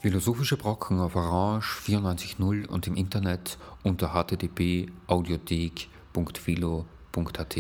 Philosophische Brocken auf Orange 94.0 und im Internet unter http://audiothek.philo.at.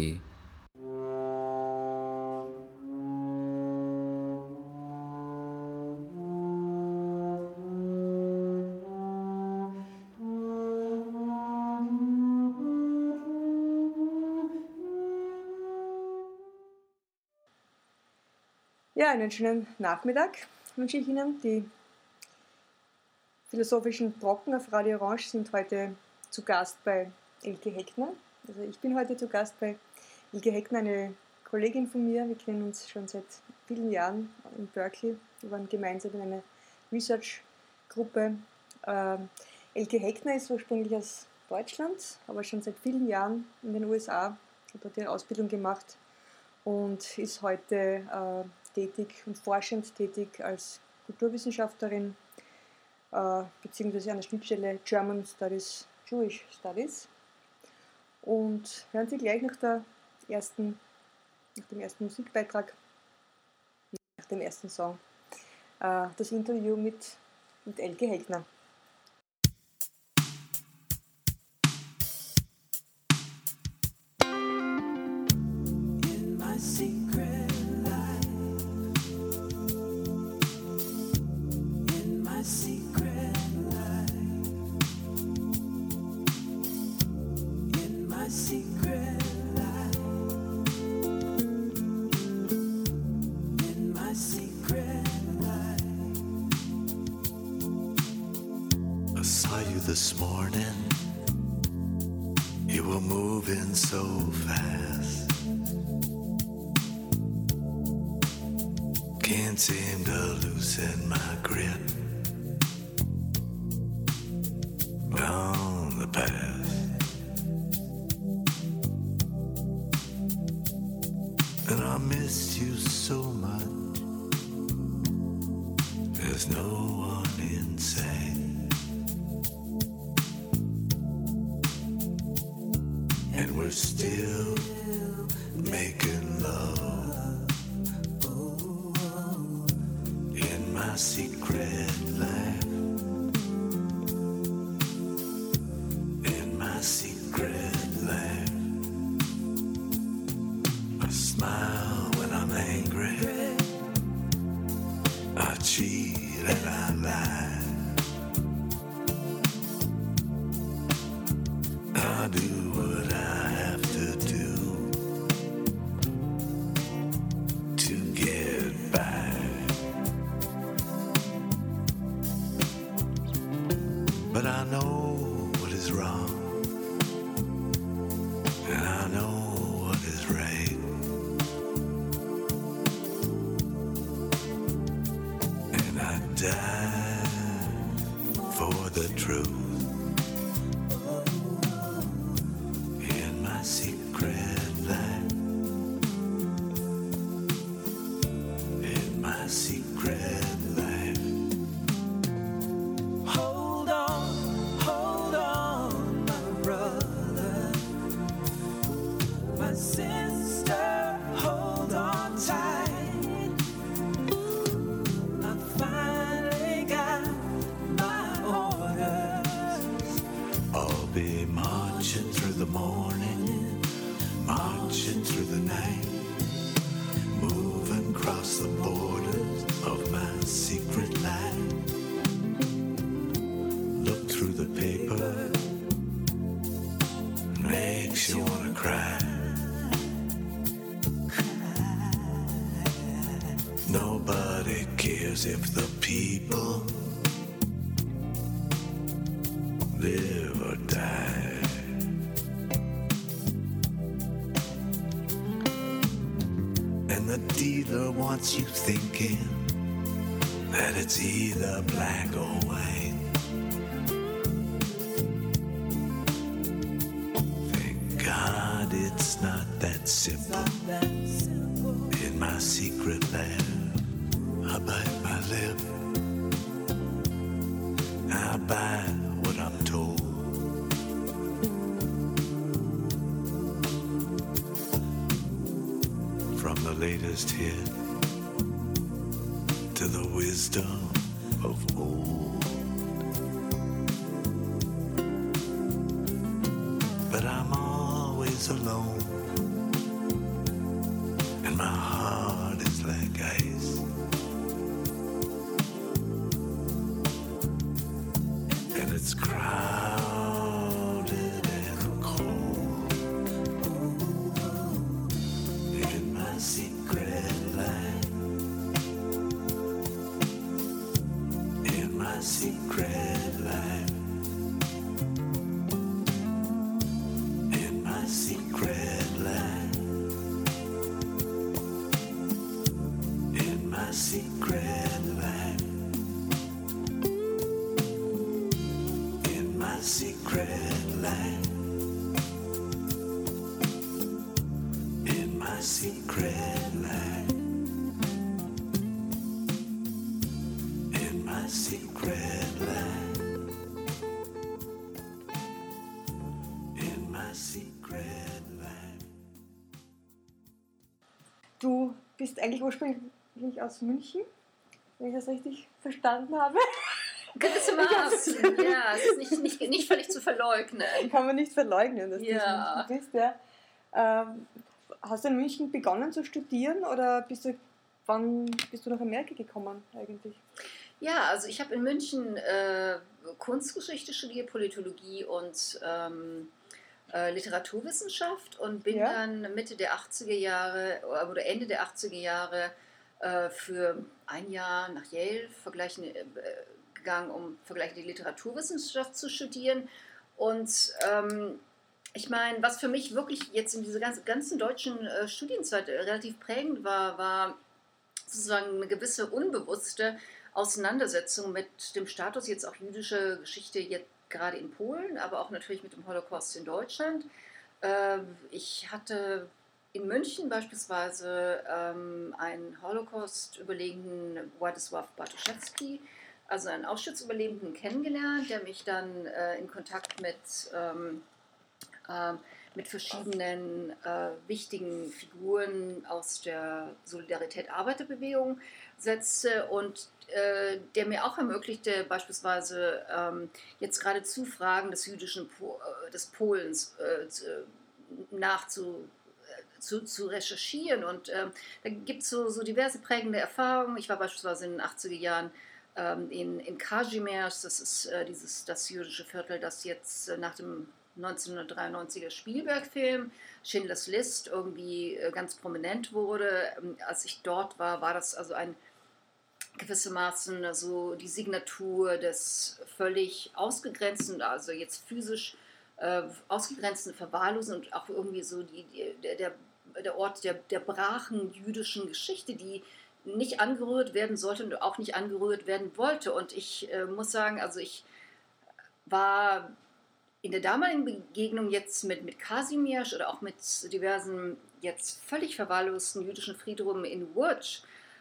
Ja, einen schönen Nachmittag wünsche ich Ihnen. Die philosophischen Brocken auf Radio Orange sind heute zu Gast bei Elke Heckner. Also ich bin heute zu Gast bei Elke Heckner, eine Kollegin von mir. Wir kennen uns schon seit vielen Jahren in Berkeley. Wir waren gemeinsam in einer Research-Gruppe. Elke Heckner ist ursprünglich aus Deutschland, aber schon seit vielen Jahren in den USA, hat dort ihre Ausbildung gemacht und ist heute tätig und forschend tätig als Kulturwissenschaftlerin beziehungsweise an der Schnittstelle German Studies, Jewish Studies. Und hören Sie gleich nach dem ersten Musikbeitrag, nach dem ersten Song, das Interview mit Elke Heckner. This morning, you were moving so fast. Can't seem to loosen my grip on the past. And I miss you so much. There's no one inside. And we're still making love in my secret life. In my secret life, I smile when I'm angry, I cheat and I lie, I do what I have to do to get by. But I know what is wrong, and I know what is right, and I die for the truth. Secret life, in my secret life. Hold on, my brother, my sister, hold on tight. I finally got my orders. I'll be marching through the morning, marching through the night, moving across the borders of my secret life. Look through the paper, makes you wanna cry. Nobody cares if the people live or die. And the dealer wants you thinking that it's either black or white. Thank God it's not that simple. In my secret life, I bite my lip, I buy what I'm told. From the latest hit to the wisdom of old. But I'm always alone, and my heart is like ice. And it's crowded and cold in my secret life, in my secret life, in my secret life, in my secret life, in my secret life, in my secret life, in my secret life, in my secret life. Du bist eigentlich ursprünglich aus München, wenn ich das richtig verstanden habe. Gewissermaßen, ja, es ist nicht völlig zu verleugnen. Kann man nicht verleugnen, dass du Ja. aus München bist. Ja. Hast du in München begonnen zu studieren oder wann bist du nach Amerika gekommen eigentlich? Ja, also ich habe in München Kunstgeschichte studiert, Politologie und Literaturwissenschaft und bin dann Mitte der 80er Jahre oder Ende der 80er Jahre für ein Jahr nach Yale gegangen, um vergleichende Literaturwissenschaft zu studieren. Und ich meine, was für mich wirklich jetzt in dieser ganzen deutschen Studienzeit relativ prägend war sozusagen eine gewisse unbewusste Auseinandersetzung mit dem Status jetzt auch jüdischer Geschichte, jetzt gerade in Polen, aber auch natürlich mit dem Holocaust in Deutschland. Ich hatte in München beispielsweise einen Holocaust-Überlebenden, Władysław Bartoszewski, also einen Auschwitz-Überlebenden kennengelernt, der mich dann in Kontakt mit verschiedenen wichtigen Figuren aus der Solidarität-Arbeiterbewegung setzte und der mir auch ermöglichte, beispielsweise jetzt geradezu Fragen des des Polens zu recherchieren. Und da gibt es so diverse prägende Erfahrungen. Ich war beispielsweise in den 80er Jahren in Kazimierz, das ist das jüdische Viertel, das jetzt nach dem 1993er Spielberg-Film Schindlers List irgendwie ganz prominent wurde. Als ich dort war, war das also gewissermaßen so die Signatur des völlig ausgegrenzten, also jetzt physisch ausgegrenzten Verwahrlosen und auch irgendwie so der Ort der brachen jüdischen Geschichte, die nicht angerührt werden sollte und auch nicht angerührt werden wollte. Und ich muss sagen, also ich war in der damaligen Begegnung jetzt mit Kazimierz oder auch mit diversen jetzt völlig verwahrlosten jüdischen Friedhöfen in Łódź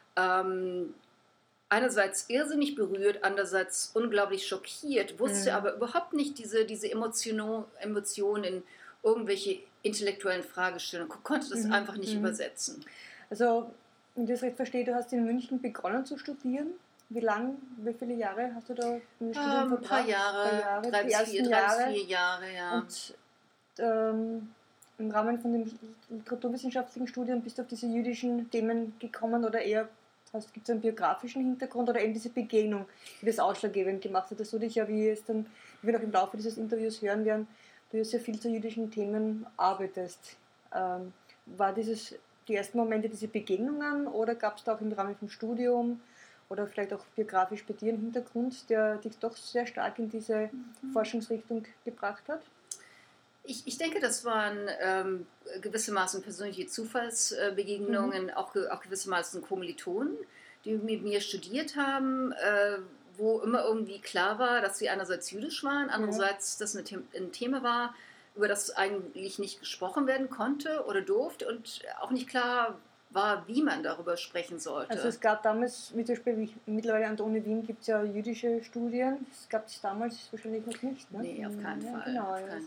einerseits irrsinnig berührt, andererseits unglaublich schockiert, wusste aber überhaupt nicht diese Emotionen in irgendwelche intellektuellen Fragestellungen, konnte das einfach nicht übersetzen. Also, wenn ich das recht verstehe, du hast in München begonnen zu studieren. Wie viele Jahre hast du da im Studium verbracht? Ein paar Jahre, 3 bis 4 Jahre, ja. Und im Rahmen von dem literaturwissenschaftlichen Studium bist du auf diese jüdischen Themen gekommen oder eher gibt es einen biografischen Hintergrund oder eben diese Begegnung, die das ausschlaggebend gemacht hat, dass du dich ja, wie wir noch im Laufe dieses Interviews hören werden, du ja sehr viel zu jüdischen Themen arbeitest. War die ersten Momente diese Begegnungen oder gab es da auch im Rahmen vom Studium oder vielleicht auch biografisch bei dir einen Hintergrund, der dich doch sehr stark in diese Forschungsrichtung gebracht hat? Ich denke, das waren gewissermaßen persönliche Zufallsbegegnungen, auch gewissermaßen Kommilitonen, die mit mir studiert haben, wo immer irgendwie klar war, dass sie einerseits jüdisch waren, andererseits das ein Thema war, über das eigentlich nicht gesprochen werden konnte oder durfte und auch nicht klar war, wie man darüber sprechen sollte. Also es gab damals, wie zum Beispiel mittlerweile an der Uni Wien gibt es ja jüdische Studien, das gab es damals wahrscheinlich noch nicht. Ne? Nee, auf keinen Fall. Genau, auf keinen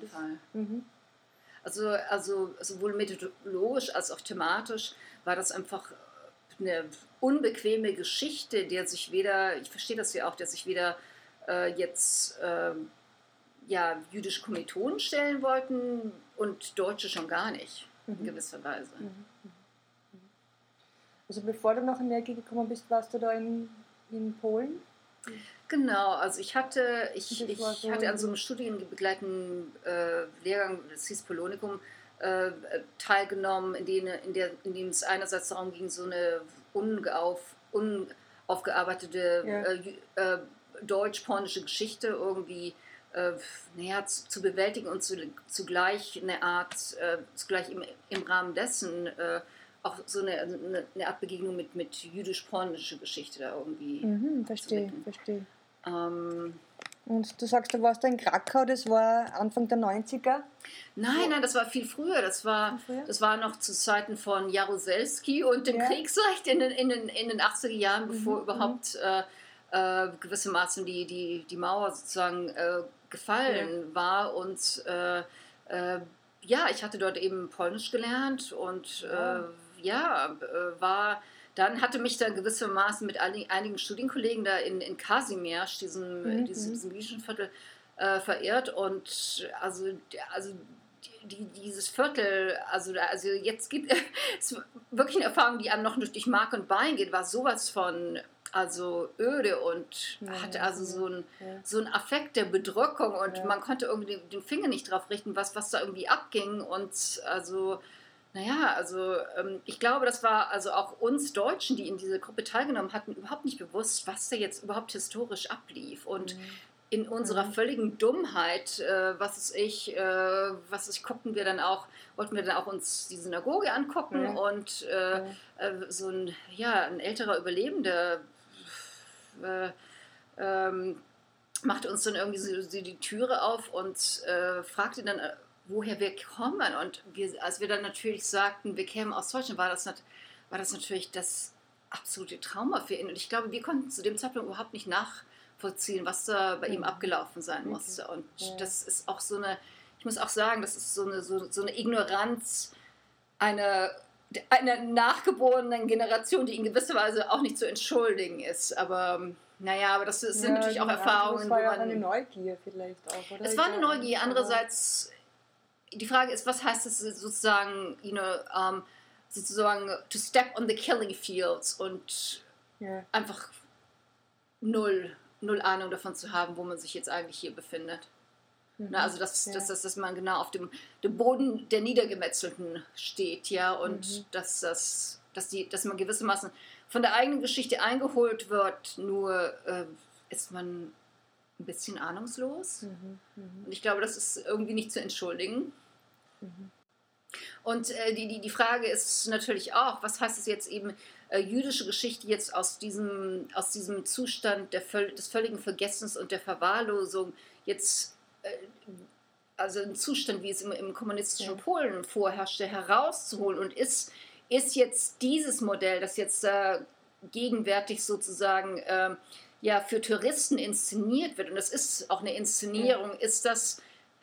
Fall. Also sowohl methodologisch als auch thematisch war das einfach eine unbequeme Geschichte, ich verstehe das ja auch, der sich weder jetzt jüdische Kommilitonen stellen wollten und Deutsche schon gar nicht, in gewisser Weise. Also bevor du nach Amerika gekommen bist, warst du da in Polen? Genau, also ich hatte an so einem studienbegleitenden Lehrgang, das hieß Polonikum, teilgenommen, in dem es einerseits darum ging, so eine unaufgearbeitete deutsch-polnische Geschichte irgendwie zu bewältigen und zugleich eine Art, zugleich im Rahmen dessen auch so eine Art Begegnung mit jüdisch-polnischer Geschichte da irgendwie. Verstehe. Und du sagst, du warst da in Krakau, das war Anfang der 90er? Nein, das war viel früher. Das war noch zu Zeiten von Jaruzelski und dem Kriegsrecht in den 80er Jahren, bevor überhaupt gewissermaßen die Mauer sozusagen gefallen war. Und ich hatte dort eben Polnisch gelernt und dann hatte mich dann gewissermaßen mit einigen Studienkollegen da in Kazimierz, diesem jüdischen Viertel, verirrt. Und dieses Viertel, also jetzt gibt es wirklich eine Erfahrung, die einem noch durch Mark und Bein geht, war sowas von öde und hatte so einen Affekt der Bedrückung und man konnte irgendwie den Finger nicht drauf richten, was da irgendwie abging. Und ich glaube, das war also auch uns Deutschen, die in dieser Gruppe teilgenommen hatten, überhaupt nicht bewusst, was da jetzt überhaupt historisch ablief. Und in unserer völligen Dummheit, wollten wir dann auch uns die Synagoge angucken und so ein älterer Überlebender machte uns dann irgendwie so die Türe auf und fragte dann, woher wir kommen. Und als wir dann natürlich sagten, wir kämen aus Deutschland, war das natürlich das absolute Trauma für ihn. Und ich glaube, wir konnten zu dem Zeitpunkt überhaupt nicht nachvollziehen, was da bei ihm abgelaufen sein musste. Und das ist auch ich muss auch sagen, das ist so eine Ignoranz einer nachgeborenen Generation, die in gewisser Weise auch nicht zu entschuldigen ist. Aber das sind natürlich auch Erfahrungen, das war eine Neugier vielleicht auch, oder? Es war eine Neugier. Andererseits, die Frage ist, was heißt es sozusagen, sozusagen to step on the killing fields und einfach null Ahnung davon zu haben, wo man sich jetzt eigentlich hier befindet. Also dass man genau auf dem Boden der Niedergemetzelten steht, und dass man gewissermaßen von der eigenen Geschichte eingeholt wird, nur ist man ein bisschen ahnungslos. Und ich glaube, das ist irgendwie nicht zu entschuldigen. Und die Frage ist natürlich auch, was heißt es jetzt eben, jüdische Geschichte jetzt aus diesem Zustand des völligen Vergessens und der Verwahrlosung jetzt, also ein Zustand, wie es im kommunistischen Polen vorherrschte, herauszuholen, und ist jetzt dieses Modell, das jetzt gegenwärtig sozusagen für Touristen inszeniert wird, und das ist auch eine Inszenierung, ist das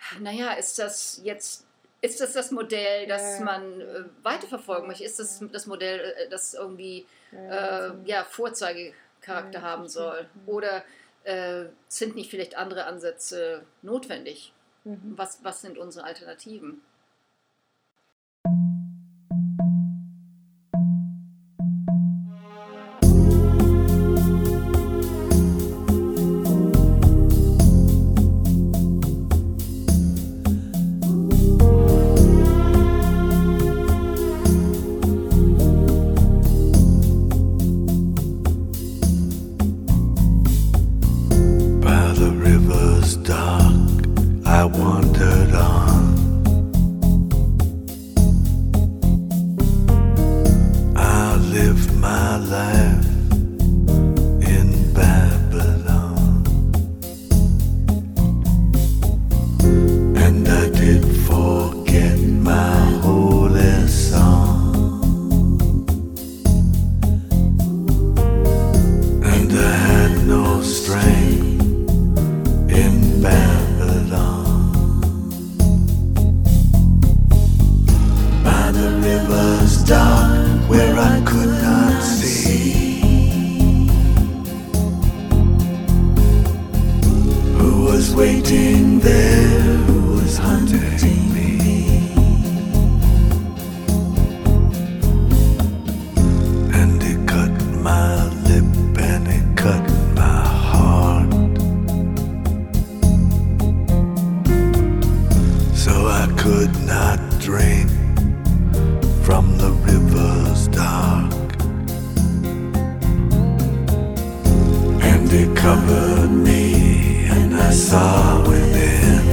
das Modell, das man weiterverfolgen möchte? Ist das das Modell, das irgendwie Vorzeigecharakter haben soll? Oder sind nicht vielleicht andere Ansätze notwendig? Was sind unsere Alternativen? Where I could not see was waiting there, who was hunting me. And it cut my lip and it cut my heart. So I could not drink from the river's dark. And it covered me and I saw within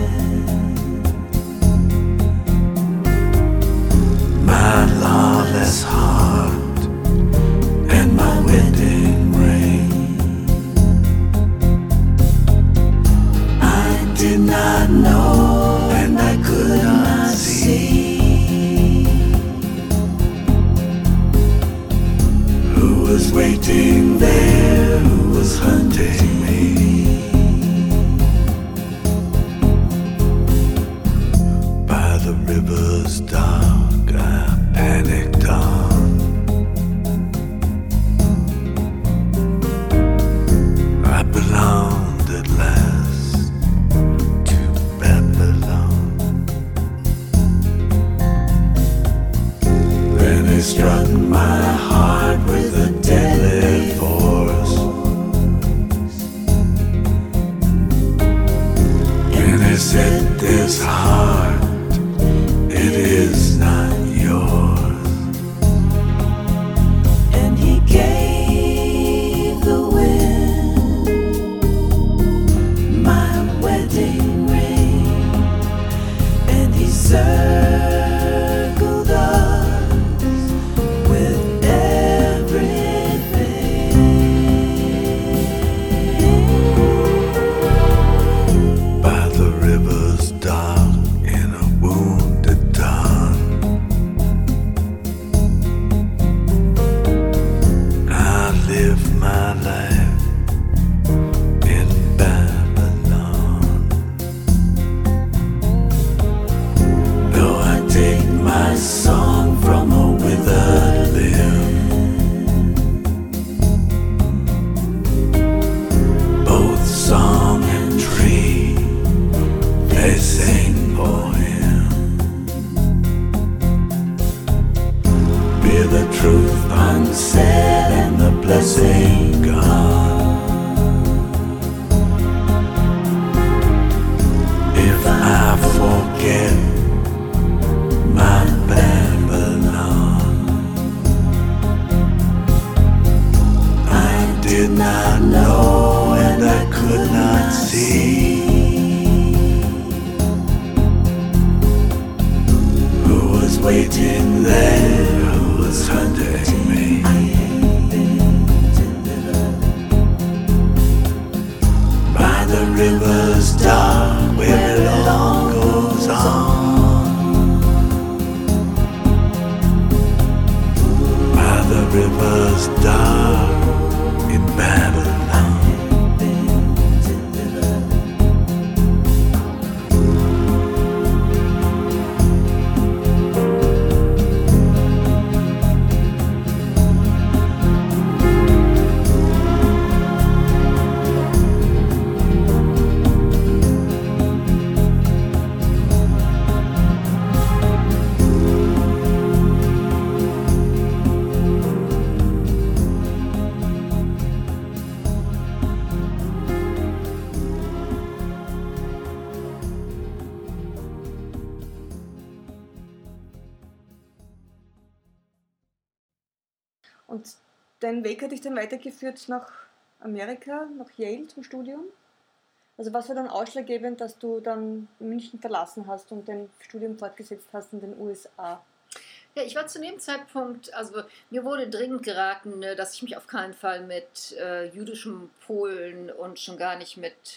my lawless heart and my wedding ring. I did not know and I could not see who was waiting there, who was hunting me. By the river's dark I panicked on. I belonged at last to Babylon. Then it struck my heart with a deadly force, and it said, this heart, it is not yours. And he gave the wind my wedding ring, and he circled us with everything. By the river's dark in a wounded dawn, I live my life in Babylon. Though I take my song from a withered limb, both song and tree, they sing for him. Be the truth unsaid and the blessing gone. If I forget my Babylon, I did not know and I could not see who was waiting there, who was hunting me. By the river's dark where it all goes on. By the river's dark in Babylon. Und dein Weg hat dich dann weitergeführt nach Amerika, nach Yale zum Studium? Also was war dann ausschlaggebend, dass du dann München verlassen hast und dein Studium fortgesetzt hast in den USA? Ja, ich war zu dem Zeitpunkt, also mir wurde dringend geraten, dass ich mich auf keinen Fall mit jüdischem Polen und schon gar nicht mit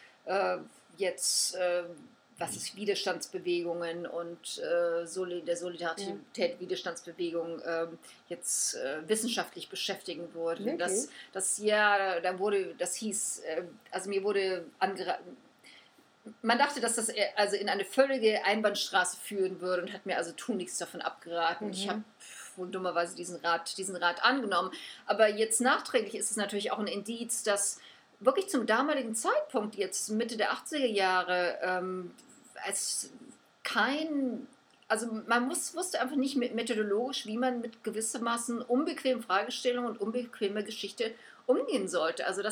was ist Widerstandsbewegungen und der Solidarität Widerstandsbewegung jetzt wissenschaftlich beschäftigen würde. Wirklich? Das hieß, also mir wurde angeraten, man dachte, dass das also in eine völlige Einbahnstraße führen würde und hat mir also tunlichst davon abgeraten. Ich habe wohl dummerweise diesen Rat angenommen. Aber jetzt nachträglich ist es natürlich auch ein Indiz, dass wirklich zum damaligen Zeitpunkt, jetzt Mitte der 80er Jahre, als also man wusste einfach nicht methodologisch, wie man mit gewissermaßen unbequemen Fragestellungen und unbequemer Geschichte umgehen sollte. Also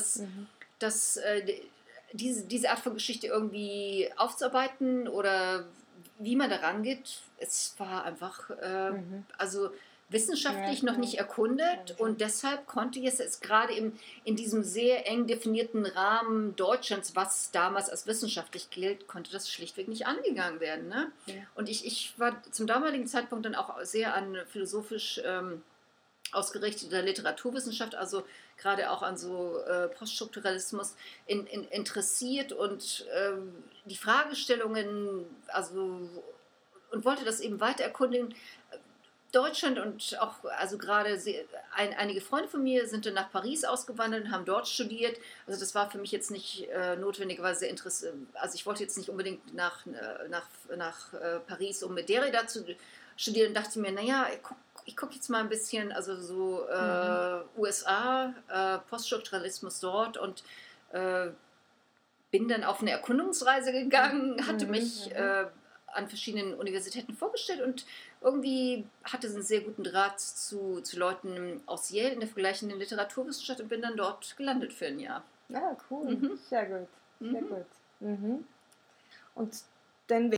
diese Art von Geschichte irgendwie aufzuarbeiten oder wie man da rangeht, es war einfach also wissenschaftlich noch nicht erkundet und deshalb konnte jetzt gerade in diesem sehr eng definierten Rahmen Deutschlands, was damals als wissenschaftlich gilt, konnte das schlichtweg nicht angegangen werden. Ne? Ja. Und ich war zum damaligen Zeitpunkt dann auch sehr an philosophisch ausgerichteter Literaturwissenschaft, also gerade auch an so Poststrukturalismus interessiert und die Fragestellungen, und wollte das eben weiter erkundigen. Deutschland und auch, also gerade einige Freunde von mir sind dann nach Paris ausgewandert und haben dort studiert. Also das war für mich jetzt nicht notwendigerweise sehr interessant. Also ich wollte jetzt nicht unbedingt nach Paris, um mit Derrida zu studieren. Und dachte mir, naja, ich gucke jetzt mal ein bisschen, also so USA, Poststrukturalismus dort und bin dann auf eine Erkundungsreise gegangen, hatte mich an verschiedenen Universitäten vorgestellt und irgendwie hatte sie einen sehr guten Draht zu Leuten aus Yale in der vergleichenden Literaturwissenschaft und bin dann dort gelandet für ein Jahr. Ja, cool. Sehr gut. Sehr gut. Und dann...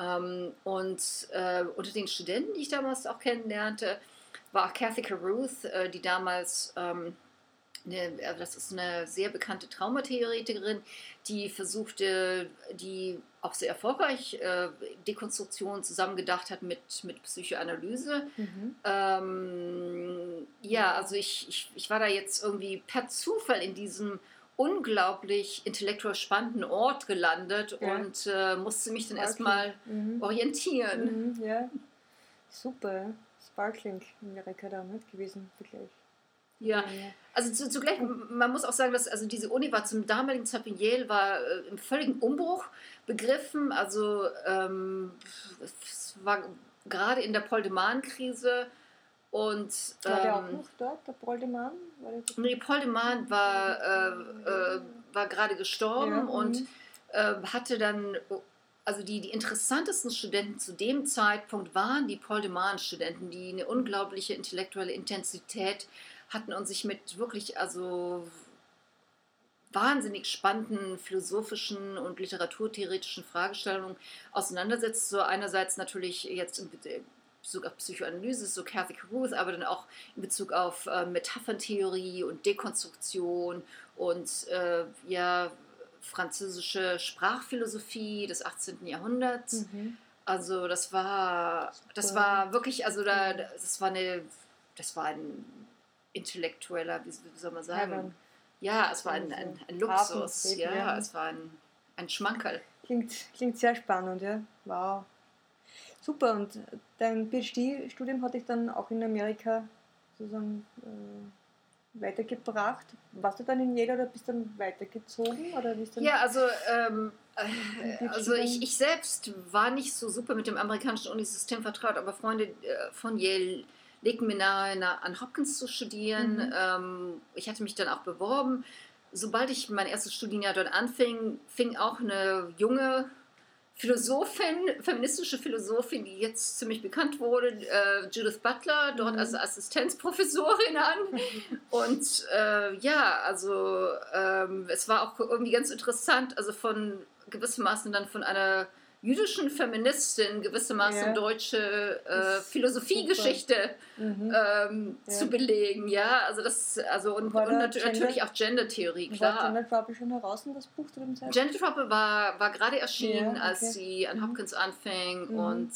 unter den Studenten, die ich damals auch kennenlernte, war auch Cathy Caruth, die damals... das ist eine sehr bekannte Traumatheoretikerin, die versuchte, die auch sehr erfolgreich Dekonstruktion zusammengedacht hat mit Psychoanalyse. Also ich war da jetzt irgendwie per Zufall in diesem unglaublich intellektuell spannenden Ort gelandet und musste mich dann erstmal orientieren. Ja, super. Sparkling in Amerika damit gewesen, wirklich. Ja, also zugleich, man muss auch sagen, dass also diese Uni war zum damaligen Zeitpunkt, Yale war im völligen Umbruch begriffen, also es war gerade in der Paul-de-Man-Krise und... war der auch noch dort, der Paul-de-Man? Nee, Paul-de-Man war gerade gestorben und hatte dann... Also die interessantesten Studenten zu dem Zeitpunkt waren die Paul-de-Man-Studenten, die eine unglaubliche intellektuelle Intensität hatten und sich mit wirklich wahnsinnig spannenden philosophischen und literaturtheoretischen Fragestellungen auseinandersetzt. So einerseits natürlich jetzt in Bezug auf Psychoanalyse, so Cathy Caruth, aber dann auch in Bezug auf Metapherntheorie und Dekonstruktion und französische Sprachphilosophie des 18. Jahrhunderts. Also das war wirklich, also das war ein intellektueller, wie soll man sagen? Ja, es war ein Luxus, es war ein Schmankerl. Klingt sehr spannend, ja. Wow. Super, und dein PhD-Studium hat dich dann auch in Amerika sozusagen weitergebracht. Warst du dann in Yale oder bist du dann weitergezogen? Oder bist du ich selbst war nicht so super mit dem amerikanischen Unisystem vertraut, aber Freunde von Yale legten mir nahe, an Hopkins zu studieren. Ich hatte mich dann auch beworben. Sobald ich mein erstes Studienjahr dort anfing, fing auch eine junge feministische Philosophin, die jetzt ziemlich bekannt wurde, Judith Butler, dort als Assistenzprofessorin an. Und es war auch irgendwie ganz interessant, also gewissermaßen dann von einer jüdischen Feministin gewissermaßen deutsche Philosophiegeschichte zu belegen, ja, und natürlich auch Gendertheorie, klar. War Gendertrouble schon heraus in das Buch zu dem Zeitpunkt? Gendertrouble war gerade erschienen, als sie an Hopkins anfing und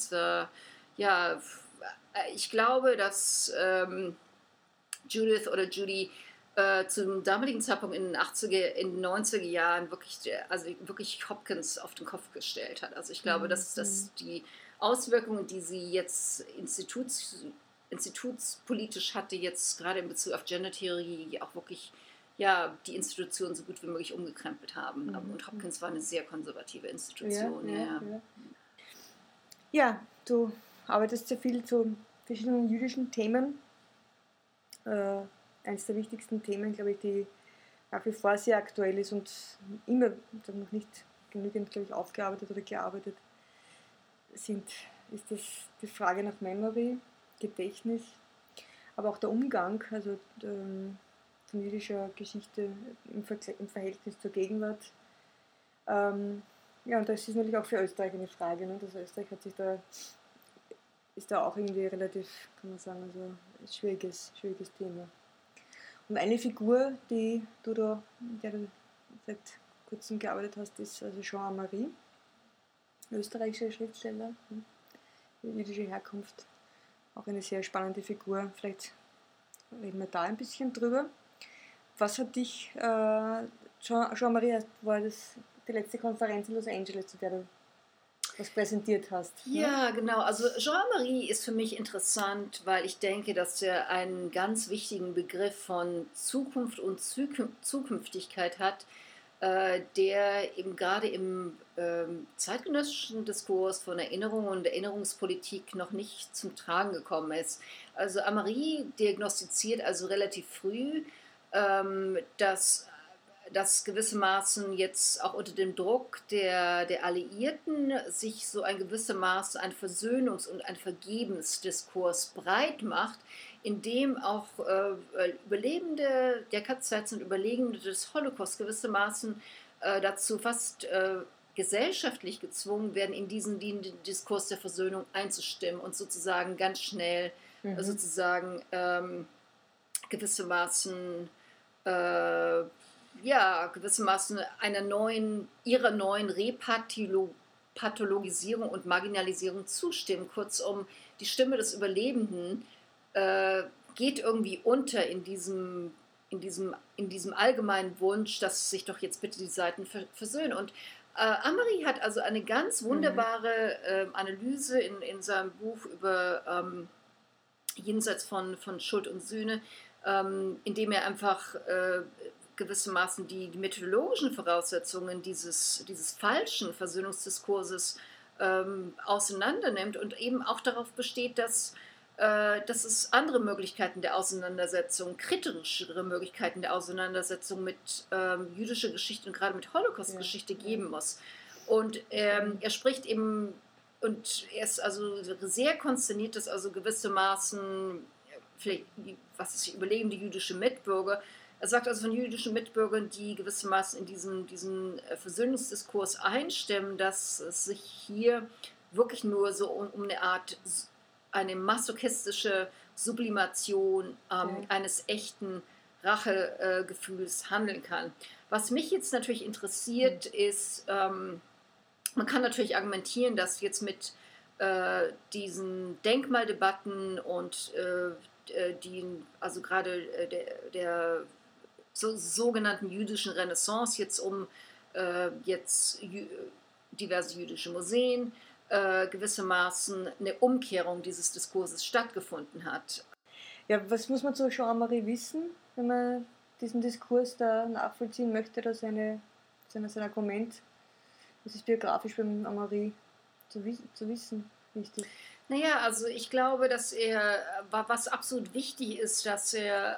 ich glaube, dass Judith oder Judy zum damaligen Zeitpunkt in den 90er Jahren wirklich Hopkins auf den Kopf gestellt hat. Also ich glaube, dass die Auswirkungen, die sie jetzt institutspolitisch hatte, jetzt gerade in Bezug auf Gendertheorie auch wirklich die Institutionen so gut wie möglich umgekrempelt haben. Und Hopkins war eine sehr konservative Institution. Ja, du arbeitest sehr viel zu verschiedenen jüdischen Themen. Eines der wichtigsten Themen, glaube ich, die nach wie vor sehr aktuell ist und immer noch nicht genügend, glaube ich, aufgearbeitet oder gearbeitet sind, ist das die Frage nach Memory, Gedächtnis, aber auch der Umgang, also von jüdischer Geschichte im Verhältnis zur Gegenwart. Ja, und das ist natürlich auch für Österreich eine Frage. Ne? Also Österreich ist da auch irgendwie relativ, kann man sagen, also ein schwieriges Thema. Und eine Figur, in der du seit kurzem gearbeitet hast, ist also Jean Amaury, österreichischer Schriftsteller, jüdische Herkunft, auch eine sehr spannende Figur. Vielleicht reden wir da ein bisschen drüber. Was hat dich, Jean Amaury war das die letzte Konferenz in Los Angeles, zu der du was präsentiert hast. Ja, genau. Also Jean Amaury ist für mich interessant, weil ich denke, dass er einen ganz wichtigen Begriff von Zukunft und Zukünftigkeit hat, der eben gerade im zeitgenössischen Diskurs von Erinnerung und Erinnerungspolitik noch nicht zum Tragen gekommen ist. Also Amaury diagnostiziert also relativ früh, dass gewissermaßen jetzt auch unter dem Druck der Alliierten sich so ein gewissermaßen ein Versöhnungs- und ein Vergebensdiskurs breit macht, in dem auch Überlebende der KZs und Überlebende des Holocaust gewissermaßen dazu fast gesellschaftlich gezwungen werden, in diesen Diskurs der Versöhnung einzustimmen und sozusagen ganz schnell sozusagen gewissermaßen gewissermaßen ihrer neuen Repathologisierung und Marginalisierung zustimmen. Kurzum, die Stimme des Überlebenden geht irgendwie unter in diesem allgemeinen Wunsch, dass sich doch jetzt bitte die Seiten versöhnen. Und Amaury hat also eine ganz wunderbare Analyse in seinem Buch über Jenseits von Schuld und Sühne, indem er einfach gewissermaßen die methodologischen Voraussetzungen dieses falschen Versöhnungsdiskurses auseinandernimmt und eben auch darauf besteht, dass es andere Möglichkeiten der Auseinandersetzung, kritischere Möglichkeiten der Auseinandersetzung mit jüdischer Geschichte und gerade mit Holocaust-Geschichte geben muss. Und er spricht eben, und er ist also sehr konsterniert, dass also gewissermaßen vielleicht, überlebende jüdische Mitbürger. Er sagt also von jüdischen Mitbürgern, die gewissermaßen in diesen Versöhnungsdiskurs einstimmen, dass es sich hier wirklich nur so um eine masochistische Sublimation eines echten Rachegefühls handeln kann. Was mich jetzt natürlich interessiert ist, man kann natürlich argumentieren, dass jetzt mit diesen Denkmaldebatten und also gerade der sogenannten jüdischen Renaissance jetzt diverse jüdische Museen gewissermaßen eine Umkehrung dieses Diskurses stattgefunden hat. Ja, was muss man zu Jean Amaury wissen, wenn man diesen Diskurs da nachvollziehen möchte, oder sein Argument? Was ist biografisch beim Amaury zu wissen wichtig? Naja, also ich glaube, dass was absolut wichtig ist, dass er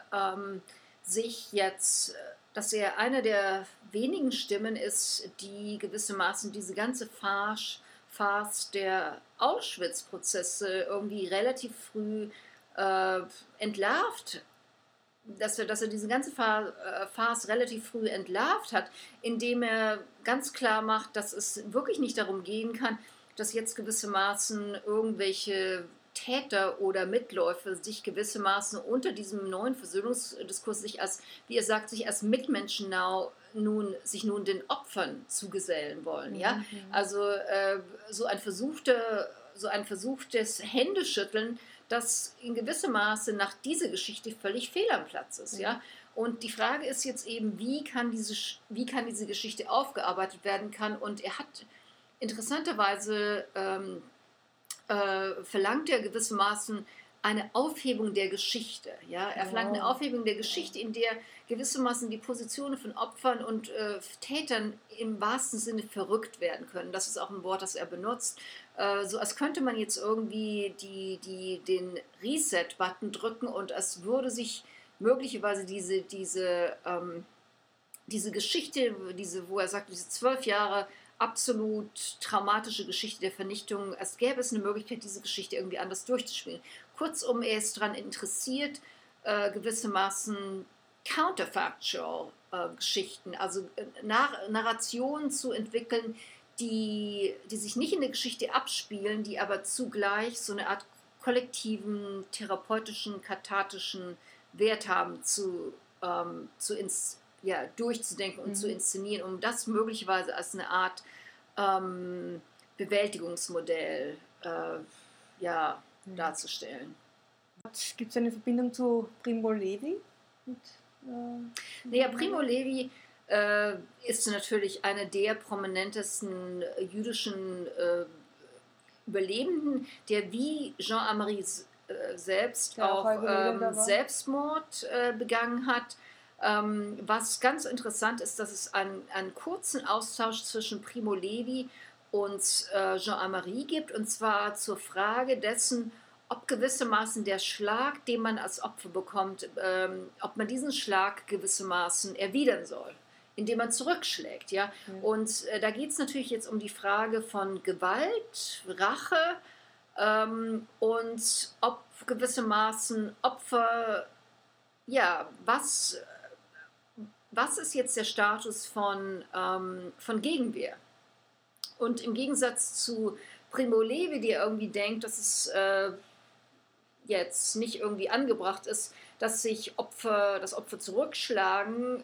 dass er einer der wenigen Stimmen ist, die gewissermaßen diese ganze Farce der Auschwitz-Prozesse irgendwie relativ früh entlarvt, dass er diese ganze Farce relativ früh entlarvt hat, indem er ganz klar macht, dass es wirklich nicht darum gehen kann, dass jetzt gewissermaßen irgendwelche Täter oder Mitläufer sich gewissermaßen unter diesem neuen Versöhnungsdiskurs sich als Mitmenschen sich nun den Opfern zugesellen wollen. Ja? Also so ein versuchtes Händeschütteln, das in gewissem Maße nach dieser Geschichte völlig fehl am Platz ist. Ja? Und die Frage ist jetzt eben, wie kann diese Geschichte aufgearbeitet werden kann. Und er hat interessanterweise verlangt er gewissermaßen eine Aufhebung der Geschichte. Ja? Er verlangt eine Aufhebung der Geschichte, in der gewissermaßen die Positionen von Opfern und Tätern im wahrsten Sinne verrückt werden können. Das ist auch ein Wort, das er benutzt. So als könnte man jetzt irgendwie den Reset-Button drücken und es würde sich möglicherweise diese diese Geschichte, wo er sagt, diese 12 Jahre absolut traumatische Geschichte der Vernichtung, als gäbe es eine Möglichkeit, diese Geschichte irgendwie anders durchzuspielen. Kurzum, er ist daran interessiert, gewissermaßen counterfactual Geschichten, also Narrationen zu entwickeln, die sich nicht in der Geschichte abspielen, die aber zugleich so eine Art kollektiven, therapeutischen, kathartischen Wert haben, durchzudenken und zu inszenieren, um das möglicherweise als eine Art Bewältigungsmodell darzustellen. Gibt es eine Verbindung zu Primo Levi? Primo Levi ist natürlich einer der prominentesten jüdischen Überlebenden, der wie Jean-Amaury selbst auch Selbstmord begangen hat. Was ganz interessant ist, dass es einen kurzen Austausch zwischen Primo Levi und Jean-Amaury gibt, und zwar zur Frage dessen, ob gewissermaßen der Schlag, den man als Opfer bekommt, ob man diesen Schlag gewissermaßen erwidern soll, indem man zurückschlägt. Ja? Und da geht es natürlich jetzt um die Frage von Gewalt, Rache und ob gewissermaßen Opfer, was ist jetzt der Status von Gegenwehr? Und im Gegensatz zu Primo Levi, der irgendwie denkt, dass es jetzt nicht irgendwie angebracht ist, dass das Opfer zurückschlagen,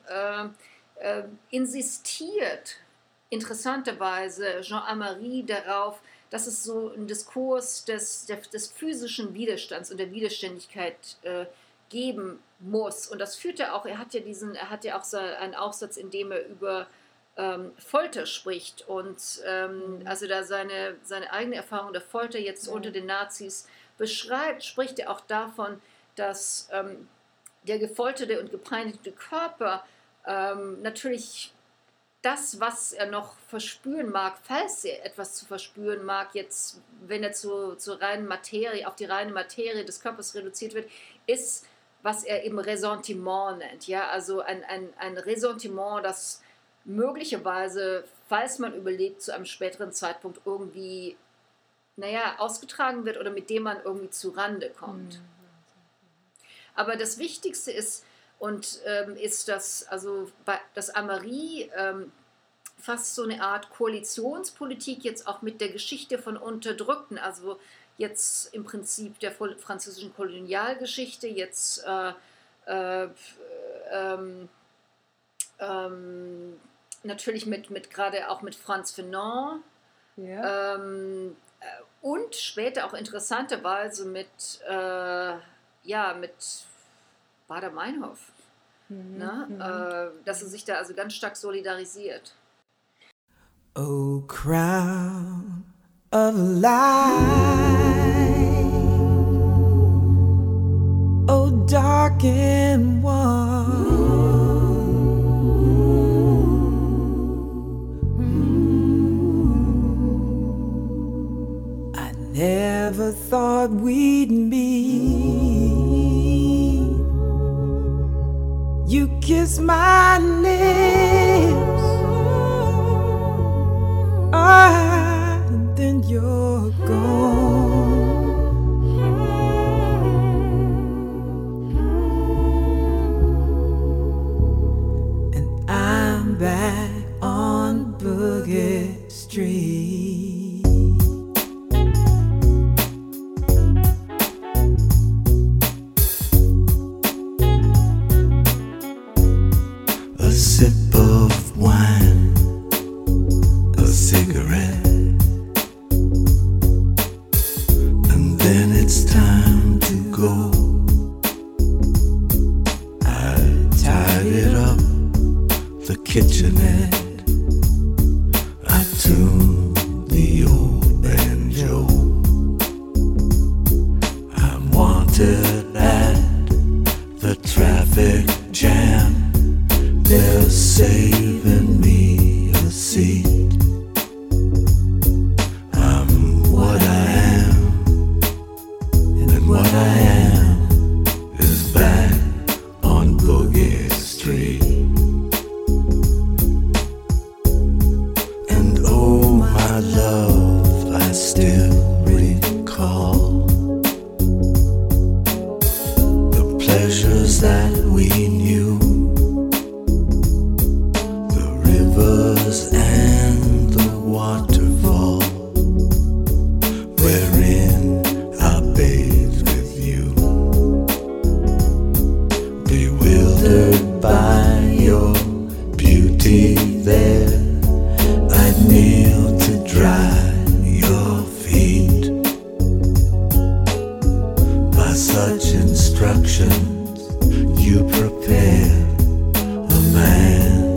insistiert interessanterweise Jean-Amaury darauf, dass es so einen Diskurs des physischen Widerstands und der Widerständigkeit geben muss. Und das führt er auch, er hat ja auch einen Aufsatz, in dem er über Folter spricht und also da seine eigene Erfahrung der Folter jetzt unter den Nazis beschreibt, spricht er auch davon, dass der gefolterte und gepeinigte Körper natürlich das, was er noch verspüren mag, falls er etwas zu verspüren mag, jetzt, wenn er zur reinen Materie, auf die reine Materie des Körpers reduziert wird, ist, was er eben Ressentiment nennt. Ja? Also ein Ressentiment, das möglicherweise, falls man überlebt, zu einem späteren Zeitpunkt irgendwie, ausgetragen wird oder mit dem man irgendwie zu Rande kommt. Aber das Wichtigste ist, dass Amaury fast so eine Art Koalitionspolitik jetzt auch mit der Geschichte von Unterdrückten, also jetzt im Prinzip der französischen Kolonialgeschichte, jetzt natürlich gerade auch mit Frantz Fanon, und später auch interessanterweise mit Baader-Meinhof, dass er sich da also ganz stark solidarisiert. Oh, crown of light, oh, dark and warm, I never thought we'd meet. You kiss my lips, and then you're gone. And I'm back on Boogie Street. A sip of wine, a cigarette, and then it's time to go. I tidied up the kitchenette, I tuned the old banjo. I'm wanted at the traffic jam. They're saving me a seat. I'm what I am, and what I am is back on Boogie Street. still recall the pleasures that we knew, the rivers and the waterfall wherein I bathed with you, bewildered by your beauty there. I'd kneel to dry your feet. By such instructions you prepared a man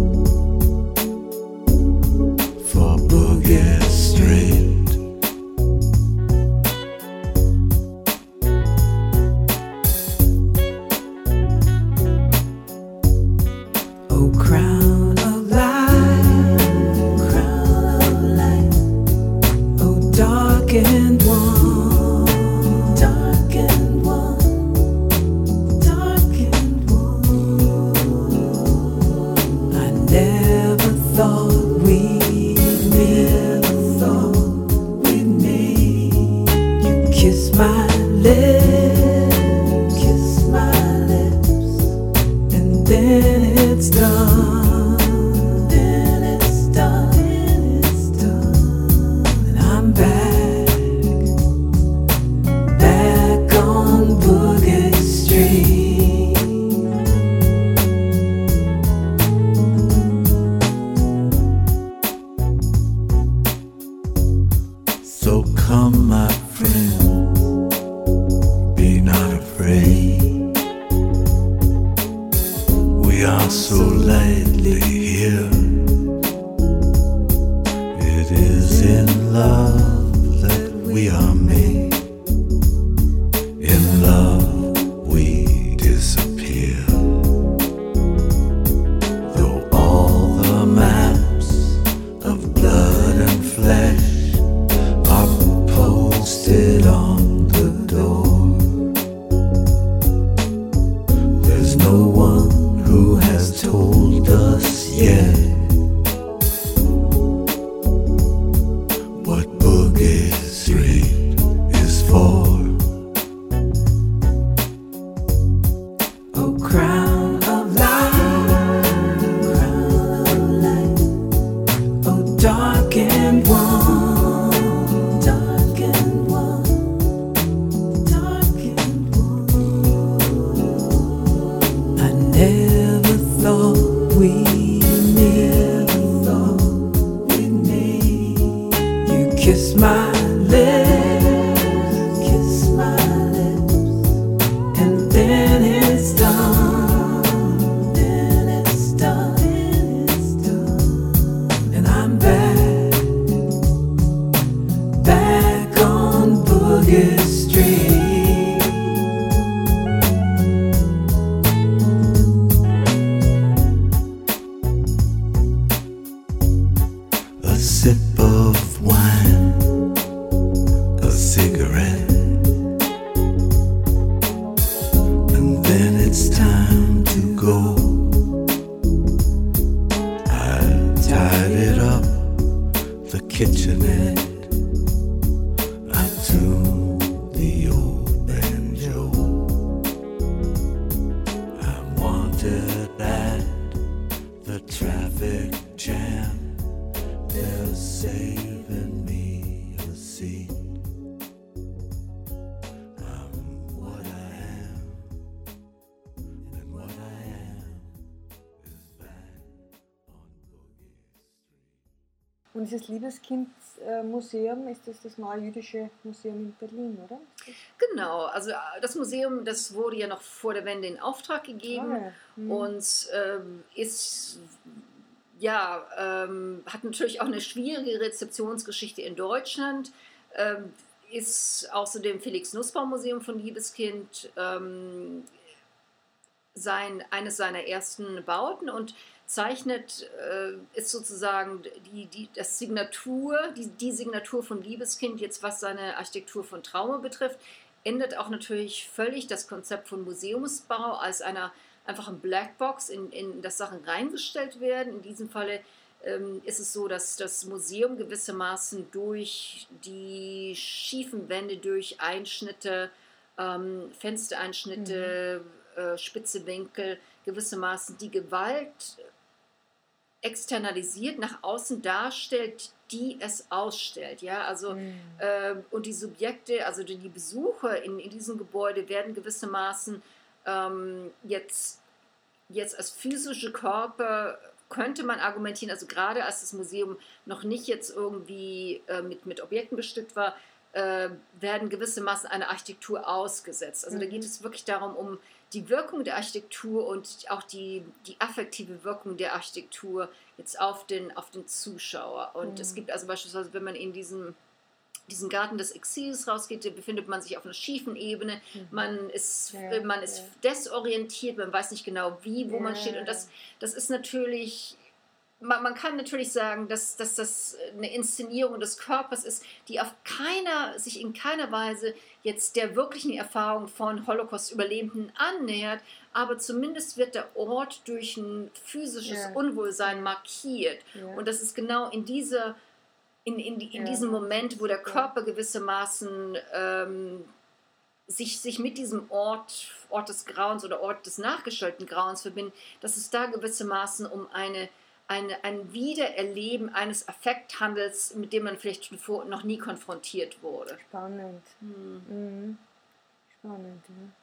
for Boogie Street. Oh, crown of light, crown of light. Oh, darkened one, darkened one, darkened one. I never thought we'd meet. You kiss my lips, and then it's done, and I'm back on Boogie Street. So come, my friend, be not afraid. We are so lightly here. It is in love that we are made. In love we disappear. Though all the maps of blood and flesh are posted on the door, there's no one who has told us yet what Boogie Street is for. Oh, crown of light, oh, darkened one, darkened one, darkened one. I never thought we'd meet. You kiss my lips, and then it's done, and I'm back on Boogie Street. A sip of wine, a cigarette, and then it's time to go. I tidied up the kitchenette. I tuned the old banjo. I wanted at the traffic jam. They're saving me a seat. I'm what I am, and what I am is back on Boogie Street. Und dieses Liebeskind-Museum, ist das neue jüdische Museum in Berlin, oder? Genau, also das Museum, das wurde ja noch vor der Wende in Auftrag gegeben und ist, ja, hat natürlich auch eine schwierige Rezeptionsgeschichte in Deutschland, ist außerdem Felix Nussbaum Museum von Liebeskind eines seiner ersten Bauten und zeichnet, ist sozusagen die Signatur von Liebeskind, jetzt was seine Architektur von Traume betrifft, ändert auch natürlich völlig das Konzept von Museumsbau als einer einfachen Blackbox, in das Sachen reingestellt werden. In diesem Falle ist es so, dass das Museum gewissermaßen durch die schiefen Wände, durch Einschnitte, Fenstereinschnitte, spitze Winkel, gewissermaßen die Gewalt externalisiert, nach außen darstellt, die es ausstellt. Ja? Also, und die Subjekte, also die Besucher in diesem Gebäude werden gewissermaßen jetzt als physische Körper, könnte man argumentieren, also gerade als das Museum noch nicht jetzt irgendwie mit Objekten bestückt war, werden gewissermaßen einer Architektur ausgesetzt. Also da geht es wirklich darum, um die Wirkung der Architektur und auch die affektive Wirkung der Architektur jetzt auf den Zuschauer. Und es gibt also beispielsweise, wenn man in diesen Garten des Exils rausgeht, da befindet man sich auf einer schiefen Ebene, man ist desorientiert, man weiß nicht genau wo man steht, und das ist natürlich, man kann natürlich sagen, dass das eine Inszenierung des Körpers ist, die sich in keiner Weise jetzt der wirklichen Erfahrung von Holocaust-Überlebenden annähert, aber zumindest wird der Ort durch ein physisches Unwohlsein markiert. Und das ist genau in diesem Moment, wo der Körper gewissermaßen sich mit diesem Ort des Grauens oder Ort des nachgestellten Grauens verbindet, dass es da gewissermaßen um ein Wiedererleben eines Affekthandels, mit dem man vielleicht noch nie konfrontiert wurde. Spannend. Spannend,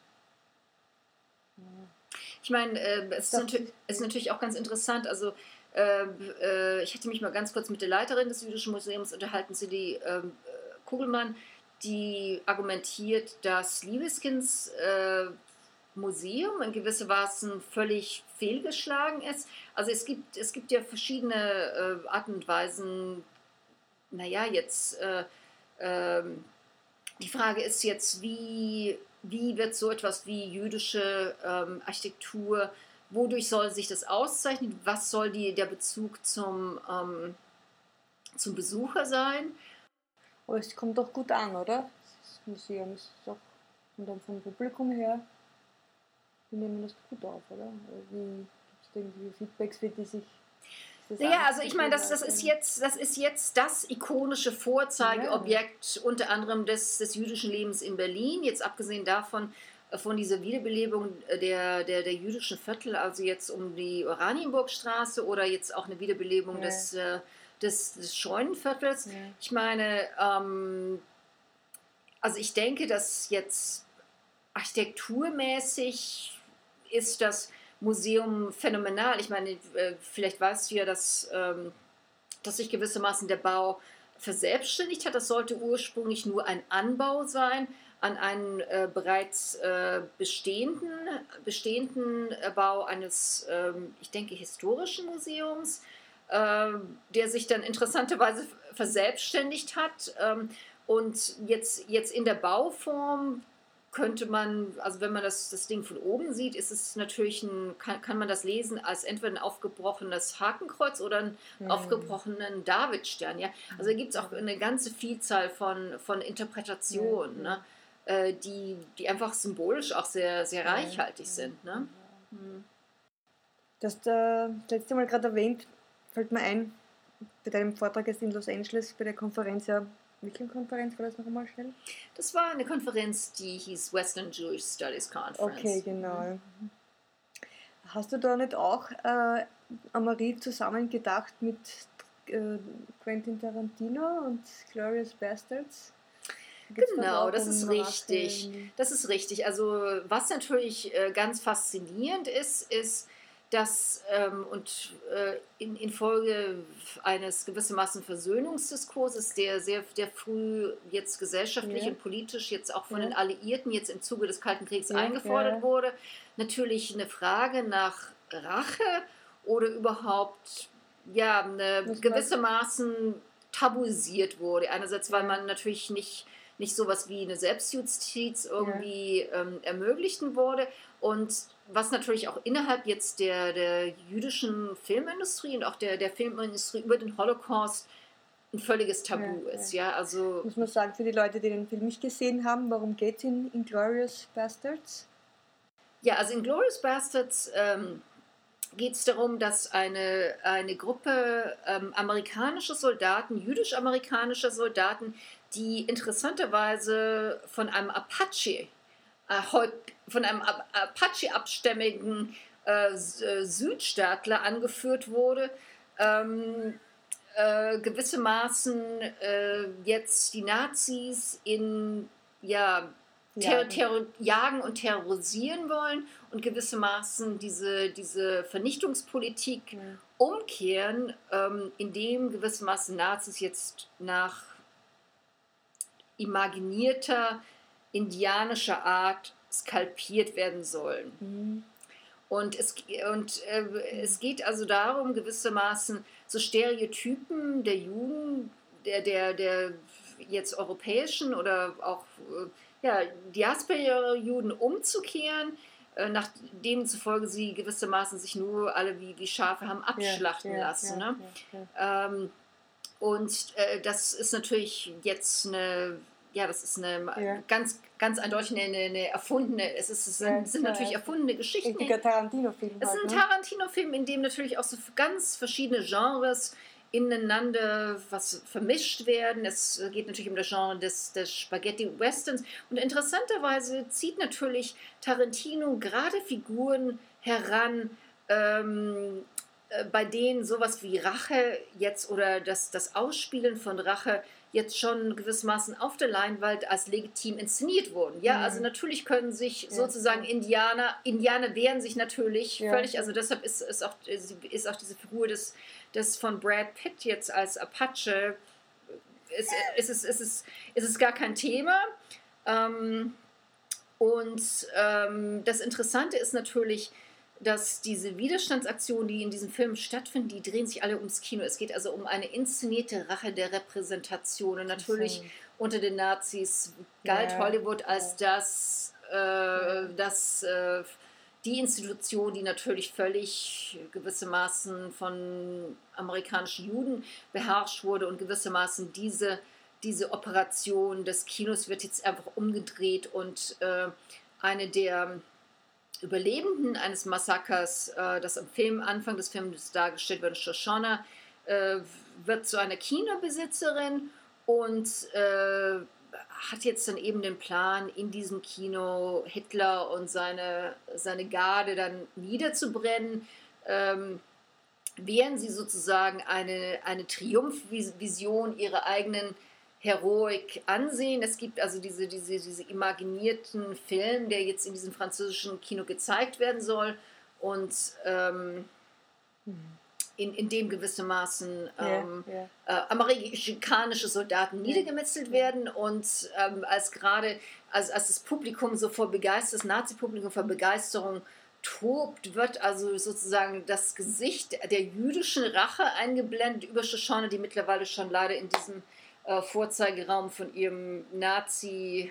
ja. Ich meine, es ist natürlich auch ganz interessant, also ich hatte mich mal ganz kurz mit der Leiterin des Jüdischen Museums unterhalten, Silly Kugelmann, die argumentiert, dass Liebeskins Museum in gewisser Weise völlig fehlgeschlagen ist. Also es gibt ja verschiedene Arten und Weisen, jetzt die Frage ist jetzt, wie wird so etwas wie jüdische Architektur, wodurch soll sich das auszeichnen? Was soll der Bezug zum Besucher sein? Aber es kommt doch gut an, oder? Das Museum ist doch, und dann vom Publikum her, die nehmen das gut auf, oder? Wie gibt es da irgendwie Feedbacks, für die sich... Ja, also ich meine, das ist jetzt das ikonische Vorzeigeobjekt unter anderem des jüdischen Lebens in Berlin, jetzt abgesehen davon, von dieser Wiederbelebung der jüdischen Viertel, also jetzt um die Oranienburgstraße oder jetzt auch eine Wiederbelebung des Scheunenviertels. Ja. Ich meine, also ich denke, dass jetzt architekturmäßig ist das Museum phänomenal. Ich meine, vielleicht weißt du ja, dass sich gewissermaßen der Bau verselbstständigt hat. Das sollte ursprünglich nur ein Anbau sein an einen bereits bestehenden Bau eines, ich denke, historischen Museums, der sich dann interessanterweise verselbstständigt hat. Und jetzt in der Bauform könnte man, also wenn man das Ding von oben sieht, ist es natürlich kann man das lesen als entweder ein aufgebrochenes Hakenkreuz oder einen aufgebrochenen Davidstern. Ja? Also da gibt es auch eine ganze Vielzahl von Interpretationen, ne? Die einfach symbolisch auch sehr, sehr reichhaltig sind. Ne? Du hast das letzte Mal gerade erwähnt, fällt mir ein, bei deinem Vortrag jetzt in Los Angeles, bei der Konferenz, welche Konferenz war das noch einmal schnell? Das war eine Konferenz, die hieß Western Jewish Studies Conference. Okay, genau. Hast du da nicht auch Amarie zusammen gedacht mit Quentin Tarantino und Glorious Bastards? Genau, das ist richtig. Das ist richtig. Also was natürlich ganz faszinierend ist, dass infolge eines gewissermaßen Versöhnungsdiskurses, der früh jetzt gesellschaftlich und politisch jetzt auch von den Alliierten jetzt im Zuge des Kalten Kriegs eingefordert wurde, natürlich eine Frage nach Rache oder überhaupt gewissermaßen tabuisiert wurde. Einerseits, weil man natürlich nicht sowas wie eine Selbstjustiz irgendwie ermöglichen wurde, und was natürlich auch innerhalb jetzt der jüdischen Filmindustrie und auch der Filmindustrie über den Holocaust ein völliges Tabu ist. Ja, also muss man sagen, für die Leute, die den Film nicht gesehen haben, worum geht es in Glorious Bastards? Ja, also in Glorious Bastards geht es darum, dass eine Gruppe amerikanischer Soldaten, jüdisch-amerikanischer Soldaten, die interessanterweise von einem Apache-abstämmigen Südstaatler angeführt wurde, gewissermaßen jetzt die Nazis in jagen und terrorisieren wollen und gewissermaßen diese Vernichtungspolitik umkehren, indem gewissermaßen Nazis jetzt nach imaginierter indianischer Art skalpiert werden sollen. Und es geht also darum, gewissermaßen so Stereotypen der Juden, der jetzt europäischen oder auch Diaspora-Juden umzukehren, nachdem zufolge sie gewissermaßen sich nur alle wie Schafe haben abschlachten lassen. Das ist natürlich jetzt eine ganz, ganz eindeutig eine erfundene, sind natürlich erfundene Geschichten. Ein Tarantino-Film. Es ist ein Tarantino-Film, in dem natürlich auch so ganz verschiedene Genres ineinander vermischt werden. Es geht natürlich um das Genre des Spaghetti-Westerns. Und interessanterweise zieht natürlich Tarantino gerade Figuren heran, bei denen sowas wie Rache jetzt oder das Ausspielen von Rache jetzt schon gewissermaßen auf der Leinwand als legitim inszeniert wurden. Ja, also natürlich können sich sozusagen Indianer wehren sich natürlich völlig, also deshalb ist auch diese Figur des von Brad Pitt jetzt als Apache, ist es gar kein Thema. Das Interessante ist natürlich, dass diese Widerstandsaktionen, die in diesem Film stattfinden, die drehen sich alle ums Kino. Es geht also um eine inszenierte Rache der Repräsentation. Und natürlich unter den Nazis galt Hollywood als die Institution, die natürlich völlig gewissermaßen von amerikanischen Juden beherrscht wurde und gewissermaßen diese Operation des Kinos wird jetzt einfach umgedreht und eine der Überlebenden eines Massakers, das am Anfang des Films dargestellt wird, Shoshana, wird zu einer Kinobesitzerin und hat jetzt dann eben den Plan, in diesem Kino Hitler und seine Garde dann niederzubrennen, während sie sozusagen eine Triumphvision ihrer eigenen Heroik ansehen. Es gibt also diese imaginierten Film, der jetzt in diesem französischen Kino gezeigt werden soll und in dem gewissermaßen amerikanische Soldaten niedergemetzelt werden und als das Publikum so vor Begeisterung, das Nazi-Publikum vor Begeisterung tobt, wird also sozusagen das Gesicht der jüdischen Rache eingeblendet über Shoshana, die mittlerweile schon leider in diesem Vorzeigeraum von ihrem Nazi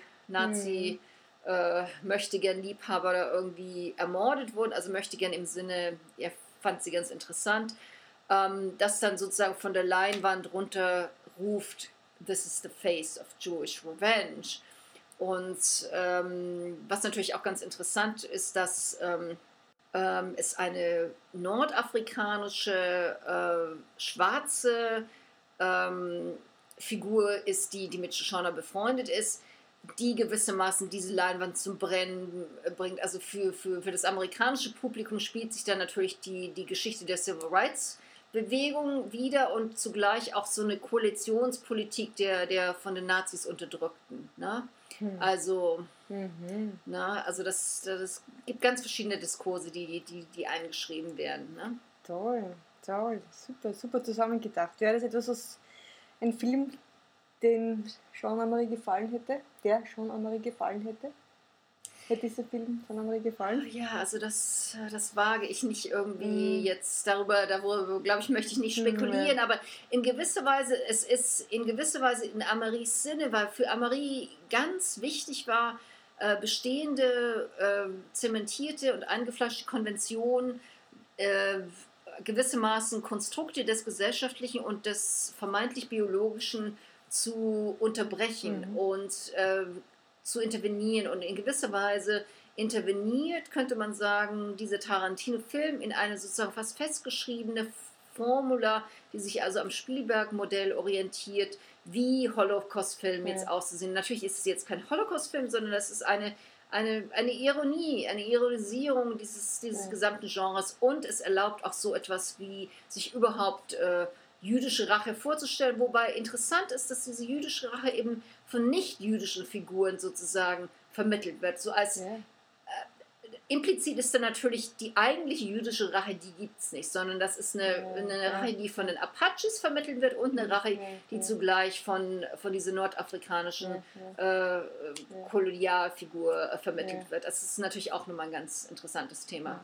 möchte gern Liebhaber da irgendwie ermordet wurden, also möchte gern im Sinne, er fand sie ganz interessant, das dann sozusagen von der Leinwand runter ruft, "This is the face of Jewish revenge." Und was natürlich auch ganz interessant ist, dass es eine nordafrikanische schwarze Figur ist, die mit Shoshana befreundet ist, die gewissermaßen diese Leinwand zum Brennen bringt. Also für das amerikanische Publikum spielt sich dann natürlich die Geschichte der Civil Rights Bewegung wieder und zugleich auch so eine Koalitionspolitik der von den Nazis Unterdrückten. Ne? Also, also das gibt ganz verschiedene Diskurse, die eingeschrieben werden. Ne? Toll, super zusammengedacht. Wäre das etwas, ein Film, den Sean Amery gefallen hätte? Hätte dieser Film Sean Amery gefallen? Ja, also das wage ich nicht irgendwie jetzt darüber, glaube ich, möchte ich nicht spekulieren, aber in gewisser Weise, es ist in gewisser Weise in Amerys Sinne, weil für Amery ganz wichtig war, bestehende, zementierte und eingefleischte Konventionen, gewissermaßen Konstrukte des Gesellschaftlichen und des vermeintlich Biologischen zu unterbrechen und zu intervenieren und in gewisser Weise interveniert, könnte man sagen, dieser Tarantino-Film in eine sozusagen fast festgeschriebene Formula, die sich also am Spielberg-Modell orientiert, wie Holocaust-Filme jetzt auszusehen. Natürlich ist es jetzt kein Holocaust-Film, sondern das ist eine Ironie, eine Ironisierung dieses gesamten Genres, und es erlaubt auch so etwas wie sich überhaupt jüdische Rache vorzustellen, wobei interessant ist, dass diese jüdische Rache eben von nicht-jüdischen Figuren sozusagen vermittelt wird, so als implizit ist dann natürlich die eigentliche jüdische Rache, die gibt es nicht, sondern das ist eine Rache, die von den Apaches vermittelt wird, und eine Rache, die zugleich von dieser nordafrikanischen Kolonialfigur vermittelt wird. Das ist natürlich auch nochmal ein ganz interessantes Thema.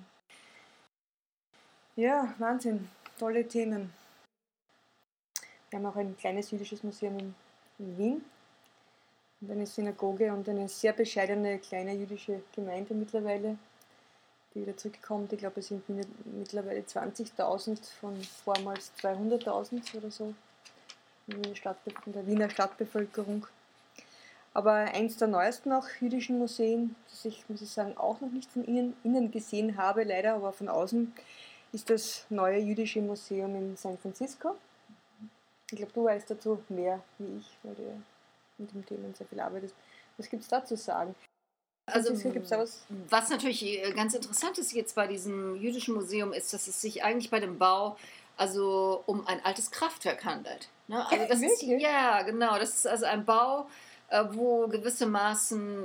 Ja, Wahnsinn. Tolle Themen. Wir haben auch ein kleines jüdisches Museum in Wien. Und eine Synagoge und eine sehr bescheidene kleine jüdische Gemeinde mittlerweile, die wieder zurückkommt. Ich glaube, es sind mittlerweile 20.000 von vormals 200.000 oder so in der Wiener Stadtbevölkerung. Aber eins der neuesten auch jüdischen Museen, das ich, muss ich sagen, auch noch nicht von innen gesehen habe, leider, aber von außen, ist das neue jüdische Museum in San Francisco. Ich glaube, du weißt dazu mehr wie ich, weil du mit dem Thema sehr viel arbeitest. Was gibt es da zu sagen? Also, was natürlich ganz interessant ist jetzt bei diesem jüdischen Museum, ist, dass es sich eigentlich bei dem Bau also um ein altes Kraftwerk handelt. Ne? Also das ist, ja, genau. Das ist also ein Bau, wo gewissermaßen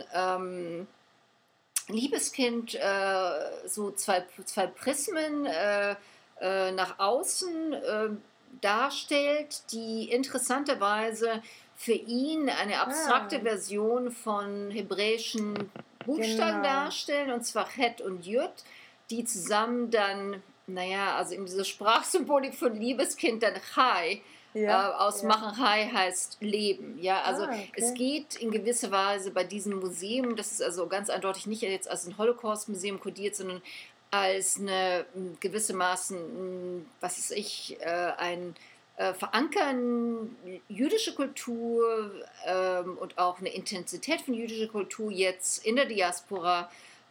Liebeskind so zwei Prismen nach außen darstellt, die interessanterweise für ihn eine abstrakte Version von hebräischen Buchstaben darstellen, und zwar Het und Jud, die zusammen dann, also in dieser Sprachsymbolik von Liebeskind dann Chai ausmachen. Chai heißt Leben. Ja, also es geht in gewisser Weise bei diesem Museum, das ist also ganz eindeutig nicht jetzt als ein Holocaust-Museum kodiert, sondern als eine gewissermaßen, ein Verankern jüdische Kultur und auch eine Intensität von jüdischer Kultur jetzt in der Diaspora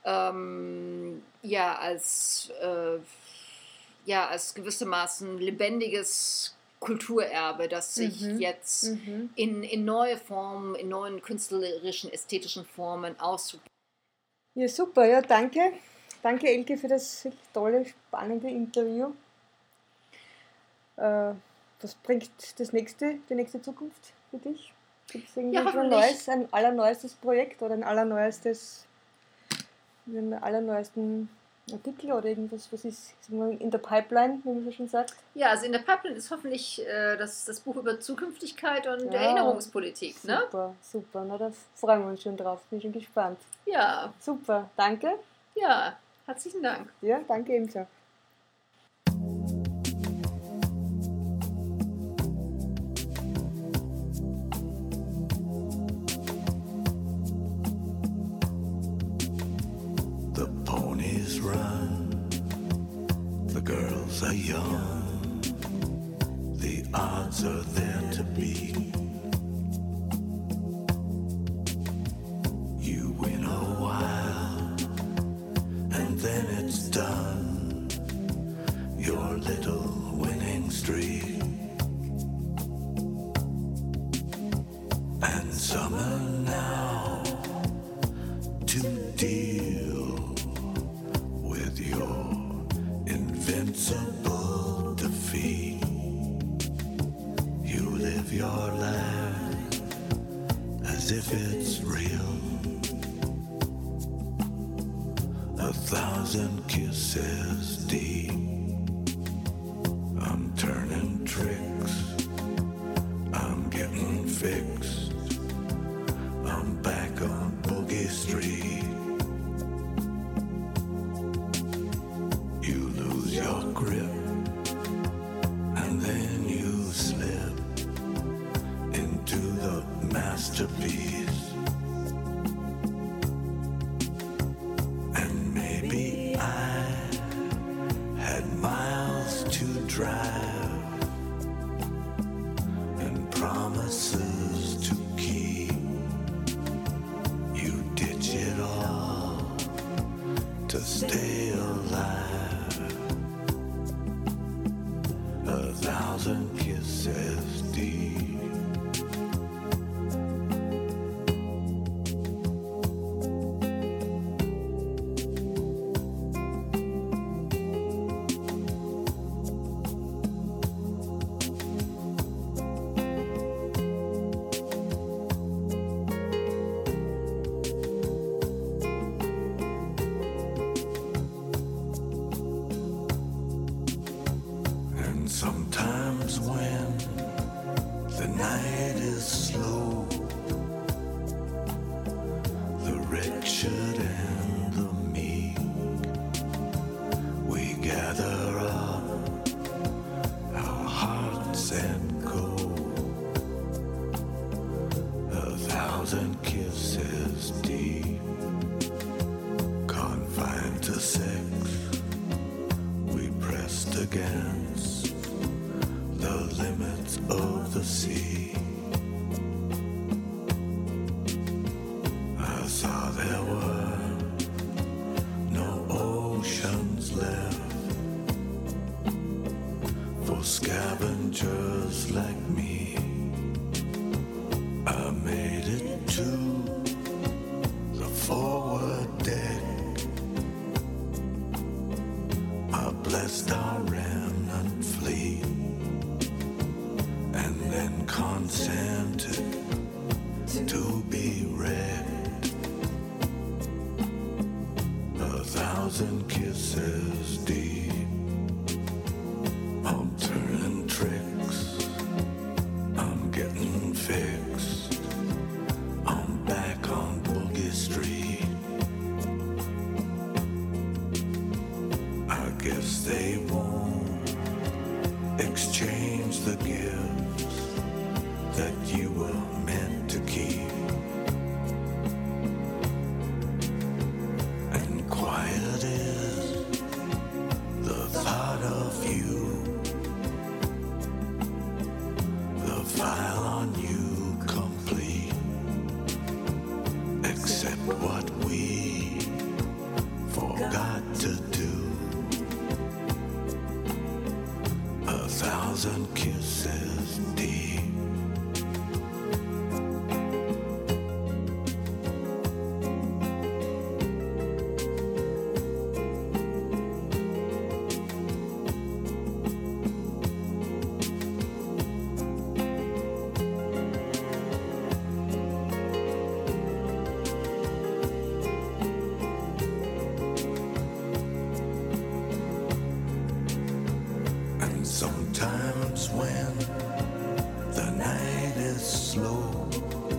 als gewissermaßen lebendiges Kulturerbe, das sich jetzt in neue Formen, in neuen künstlerischen, ästhetischen Formen ausdrückt. Ja, super, ja, danke. Danke, Elke, für das tolle, spannende Interview. Was bringt die nächste Zukunft für dich? Gibt es irgendwie Neues, ein allerneuestes Projekt oder einen allerneuesten Artikel oder irgendwas, was ist in der Pipeline, wie man so schon sagt? Ja, also in der Pipeline ist hoffentlich das Buch über Zukünftigkeit und Erinnerungspolitik. Super, na, da freuen wir uns schon drauf, bin schon gespannt. Ja. Super, danke. Ja, herzlichen Dank. Ja, danke ebenso. The ponies run, the girls are young, the odds are there to beat. You win a while, and then it's done, your little winning streak. And summer now to deal with your invincible defeat. You live your life as if it's real. 1,000 kisses deep. I'm turning tricks, I'm getting fixed, I'm back on Boogie Street. You lose your grip, and then you slip into the masterpiece. And maybe I had miles to drive, to stay alive. 1,000 kisses deep. Sometimes when the night is slow, the wretched and the meek, we gather up our hearts and go. 1,000 kisses deep, confined to sex, we pressed against the limits of the sea. I saw there were no oceans left for scavengers like me. I made it to the forward deck. I blessed our remnant fleet, and then consented to be wrecked. 1,000 kisses deep. I'm turning tricks, I'm getting fixed, I'm back on Boogie Street. I guess they won't exchange the gifts that you were meant to keep. And quiet is the thought of you, the file on you complete, except what we forgot to do. 1,000 kisses deep. And sometimes when the night is slow,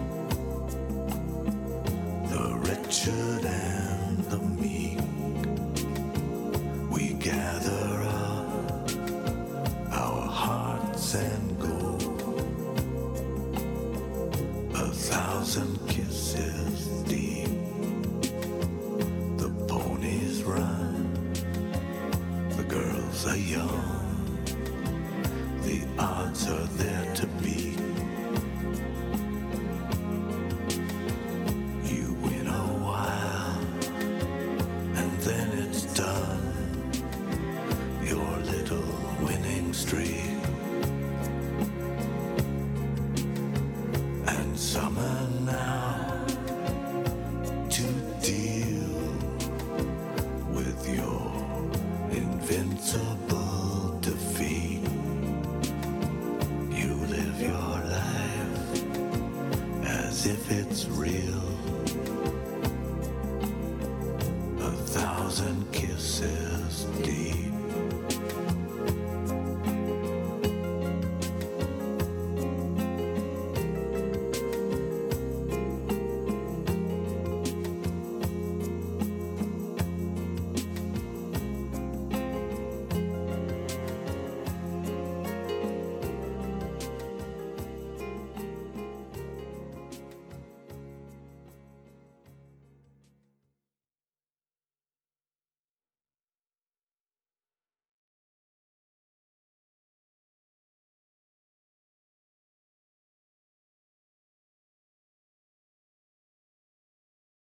the wretched and the meek, we gather up our hearts and go. 1,000 kisses deep. The ponies run, the girls are young, the odds are there to beat. You win a while, and then it's done, your little winning streak. And summer now to deal with your invincible defeat. You live your life as if it's real. 1,000 kisses deep.